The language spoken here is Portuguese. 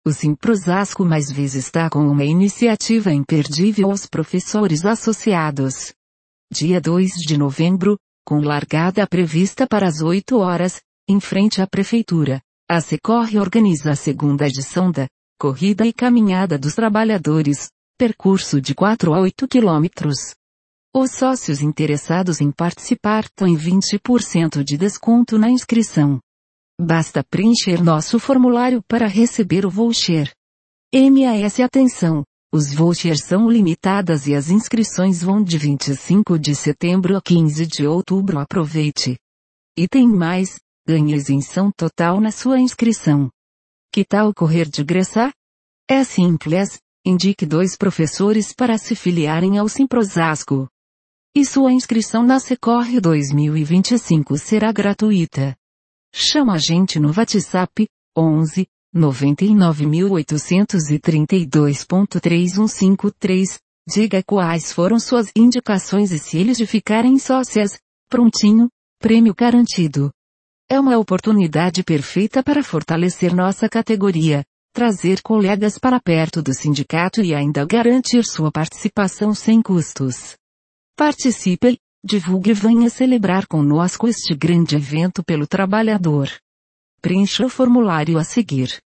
O Simprosasco mais vezes está com uma iniciativa imperdível aos professores associados. Dia 2 de novembro, com largada prevista para as 8 horas, em frente à Prefeitura, a Secorre organiza a segunda edição da Corrida e Caminhada dos Trabalhadores, percurso de 4 a 8 quilômetros. Os sócios interessados em participar têm 20% de desconto na inscrição. Basta preencher nosso formulário para receber o voucher. MAS atenção, os vouchers são limitadas e as inscrições vão de 25 de setembro a 15 de outubro. Aproveite. E tem mais, ganhe isenção total na sua inscrição. Que tal correr de graça? É simples, indique 2 professores para se filiarem ao Simprosasco. E sua inscrição na Secorre 2025 será gratuita. Chama a gente no WhatsApp, 11 99.832.3153. Diga quais foram suas indicações e se eles de ficarem sócias. Prontinho, prêmio garantido. É uma oportunidade perfeita para fortalecer nossa categoria, trazer colegas para perto do sindicato e ainda garantir sua participação sem custos. Participe, divulgue e venha celebrar conosco este grande evento pelo trabalhador. Preencha o formulário a seguir.